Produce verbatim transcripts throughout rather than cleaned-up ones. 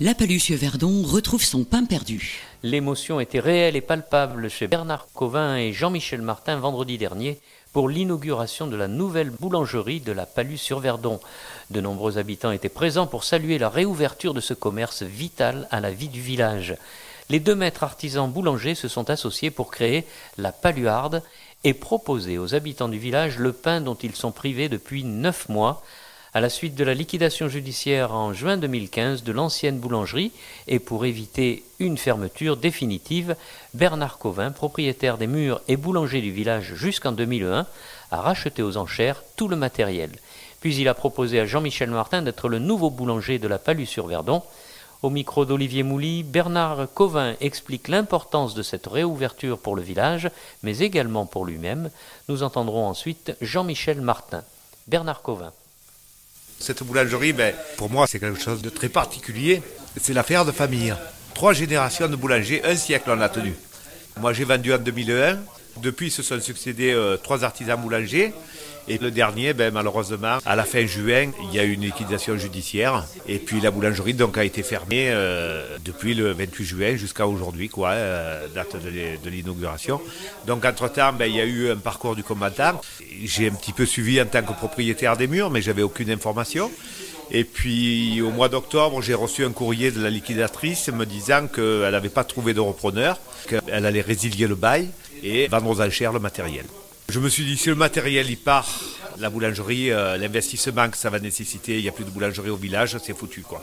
La Palussieu-Verdon retrouve son pain perdu. L'émotion était réelle et palpable chez Bernard Covin et Jean-Michel Martin vendredi dernier pour l'inauguration de la nouvelle boulangerie de la Palusse-sur-Verdon. De nombreux habitants étaient présents pour saluer la réouverture de ce commerce vital à la vie du village. Les deux maîtres artisans boulangers se sont associés pour créer la Paluarde et proposer aux habitants du village le pain dont ils sont privés depuis neuf mois, à la suite de la liquidation judiciaire en juin deux mille quinze de l'ancienne boulangerie et pour éviter une fermeture définitive, Bernard Covin, propriétaire des murs et boulanger du village jusqu'en deux mille un, a racheté aux enchères tout le matériel. Puis il a proposé à Jean-Michel Martin d'être le nouveau boulanger de la Palusse-sur-Verdon. Au micro d'Olivier Mouly, Bernard Covin explique l'importance de cette réouverture pour le village, mais également pour lui-même. Nous entendrons ensuite Jean-Michel Martin. Bernard Covin. Cette boulangerie, ben, pour moi, c'est quelque chose de très particulier. C'est l'affaire de famille. Trois générations de boulangers, un siècle on a tenu. Moi, j'ai vendu en deux mille un. Depuis, se sont succédés euh, trois artisans boulangers. Et le dernier, ben, malheureusement, à la fin juin, il y a eu une liquidation judiciaire. Et puis la boulangerie donc, a été fermée euh, depuis le vingt-huit juin jusqu'à aujourd'hui, quoi, euh, date de l'inauguration. Donc entre-temps, ben, il y a eu un parcours du combattant. J'ai un petit peu suivi en tant que propriétaire des murs, mais je n'avais aucune information. Et puis au mois d'octobre, j'ai reçu un courrier de la liquidatrice me disant qu'elle n'avait pas trouvé de repreneur, qu'elle allait résilier le bail et vendre aux enchères le matériel. Je me suis dit, si le matériel y part, la boulangerie, euh, l'investissement que ça va nécessiter, il n'y a plus de boulangerie au village, c'est foutu, quoi.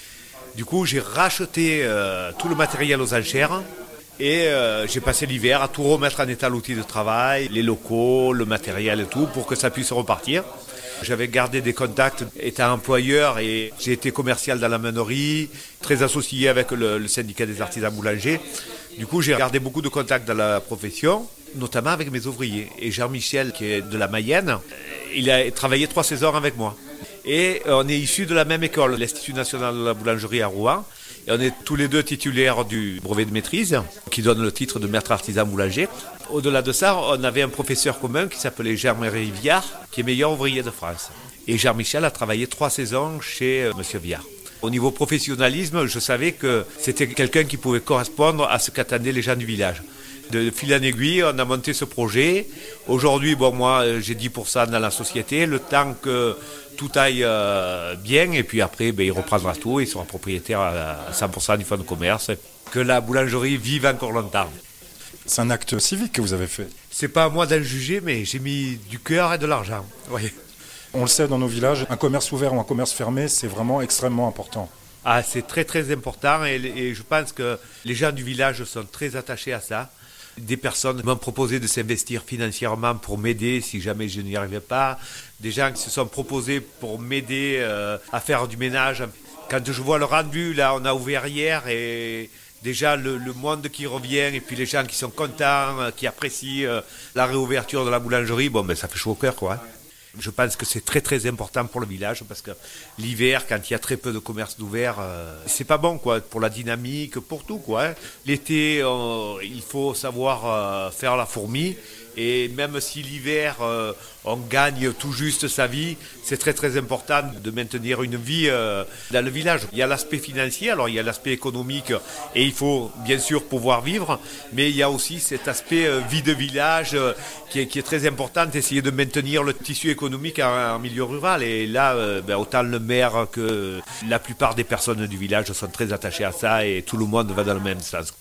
Du coup, j'ai racheté euh, tout le matériel aux enchères et euh, j'ai passé l'hiver à tout remettre en état, l'outil de travail, les locaux, le matériel et tout, pour que ça puisse repartir. J'avais gardé des contacts étant employeur et j'ai été commercial dans la meunerie, très associé avec le, le syndicat des artisans boulangers. Du coup, j'ai gardé beaucoup de contacts dans la profession, notamment avec mes ouvriers. Et Jean-Michel, qui est de la Mayenne, il a travaillé trois saisons avec moi. Et on est issus de la même école, l'Institut national de la boulangerie à Rouen. Et on est tous les deux titulaires du brevet de maîtrise, qui donne le titre de maître artisan boulanger. Au-delà de ça, on avait un professeur commun qui s'appelait Germain Riviard, qui est meilleur ouvrier de France. Et Jean-Michel a travaillé trois saisons chez M. Viard. Au niveau professionnalisme, je savais que c'était quelqu'un qui pouvait correspondre à ce qu'attendaient les gens du village. De fil en aiguille, on a monté ce projet. Aujourd'hui, bon, moi, j'ai dix pour cent dans la société. Le temps que tout aille euh, bien, et puis après, ben, il reprendra tout. Il sera propriétaire à cent pour cent du fonds de commerce. Que la boulangerie vive encore longtemps. C'est un acte civique que vous avez fait. C'est pas à moi d'en juger, mais j'ai mis du cœur et de l'argent. Oui. On le sait dans nos villages, un commerce ouvert ou un commerce fermé, c'est vraiment extrêmement important. Ah, c'est très très important et, et je pense que les gens du village sont très attachés à ça. Des personnes m'ont proposé de s'investir financièrement pour m'aider si jamais je n'y arrivais pas. Des gens qui se sont proposés pour m'aider euh, à faire du ménage. Quand je vois le rendu, là on a ouvert hier et déjà le, le monde qui revient et puis les gens qui sont contents, qui apprécient euh, la réouverture de la boulangerie, bon ben ça fait chaud au cœur, quoi. Je pense que c'est très très important pour le village parce que l'hiver, quand il y a très peu de commerces d'ouvert, euh, c'est pas bon, quoi, pour la dynamique, pour tout, quoi, hein. L'été, on, il faut savoir euh, faire la fourmi. Et même si l'hiver, euh, on gagne tout juste sa vie, c'est très très important de maintenir une vie euh, dans le village. Il y a l'aspect financier, alors il y a l'aspect économique et il faut bien sûr pouvoir vivre, mais il y a aussi cet aspect euh, vie de village euh, qui, est, qui est très important, d'essayer de maintenir le tissu économique en, en milieu rural. Et là, euh, ben, autant le maire que la plupart des personnes du village sont très attachées à ça et tout le monde va dans le même sens.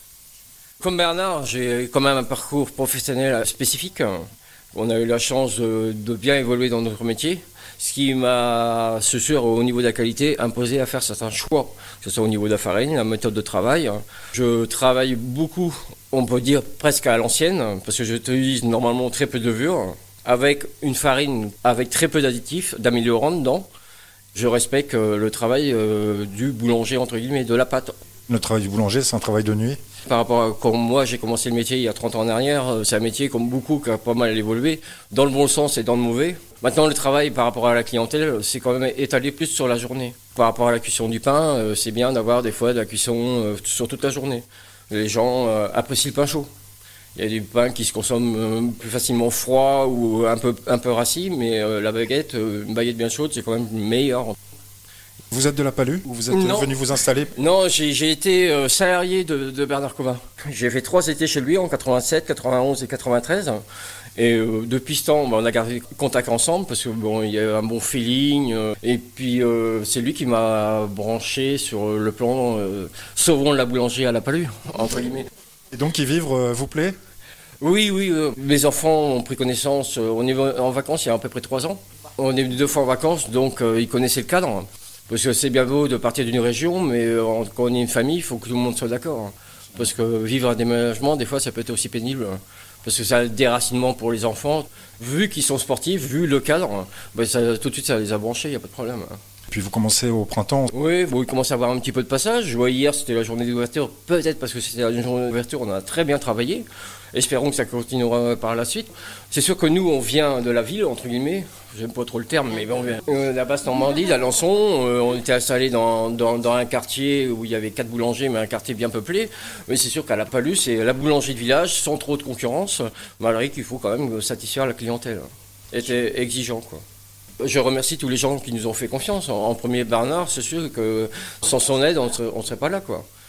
Comme Bernard, j'ai quand même un parcours professionnel spécifique. On a eu la chance de, de bien évoluer dans notre métier, ce qui m'a, ce sûr, au niveau de la qualité, imposé à faire certains choix, que ce soit au niveau de la farine, la méthode de travail. Je travaille beaucoup, on peut dire presque à l'ancienne, parce que j'utilise normalement très peu de levure, avec une farine avec très peu d'additifs, d'améliorants dedans. Je respecte le travail du boulanger, entre guillemets, de la pâte. Le travail du boulanger, c'est un travail de nuit. Par rapport à quand moi j'ai commencé le métier il y a trente ans en arrière, c'est un métier comme beaucoup qui a pas mal évolué, dans le bon sens et dans le mauvais. Maintenant le travail par rapport à la clientèle, c'est quand même étalé plus sur la journée. Par rapport à la cuisson du pain, c'est bien d'avoir des fois de la cuisson sur toute la journée. Les gens apprécient le pain chaud. Il y a des pains qui se consomment plus facilement froid ou un peu, un peu rassis, mais la baguette, une baguette bien chaude, c'est quand même meilleur. Vous êtes de la Palue ou vous êtes Non. venu vous installer? Non, j'ai, j'ai été euh, salarié de, de Bernard Covin. J'ai fait trois étés chez lui en quatre-vingt-sept, quatre-vingt-onze et quatre-vingt-treize. Et euh, depuis ce temps, bah, on a gardé contact ensemble parce que bon, il y a un bon feeling. Euh, et puis euh, c'est lui qui m'a branché sur le plan euh, sauvons la boulangerie à la Palue, entre guillemets. Et donc y vivre euh, vous plaît? Oui, oui. Euh, mes enfants ont pris connaissance. Euh, on est en vacances il y a à peu près trois ans. On est venu deux fois en vacances, donc euh, ils connaissaient le cadre. Parce que c'est bien beau de partir d'une région, mais euh, quand on est une famille, il faut que tout le monde soit d'accord. Parce que vivre un déménagement, des fois, ça peut être aussi pénible. Parce que ça a le déracinement pour les enfants. Vu qu'ils sont sportifs, vu le cadre, ben ça, tout de suite, ça les a branchés, il n'y a pas de problème. Puis vous commencez au printemps. Oui, bon, il commence à avoir un petit peu de passage. Je vois hier, c'était la journée d'ouverture. Peut-être parce que c'était la journée d'ouverture, on a très bien travaillé. Espérons que ça continuera par la suite. C'est sûr que nous, on vient de la ville, entre guillemets. J'aime pas trop le terme, mais bon, on vient. Euh, la Basse-Normandie, d'Alençon, euh, on était installés dans, dans, dans un quartier où il y avait quatre boulangers, mais un quartier bien peuplé. Mais c'est sûr qu'à la Palue, c'est la boulangerie de village, sans trop de concurrence, malgré qu'il faut quand même satisfaire la clientèle. Était exigeant, quoi. Je remercie tous les gens qui nous ont fait confiance. En, en premier, Bernard, c'est sûr que sans son aide, on ne serait, on serait pas là, quoi.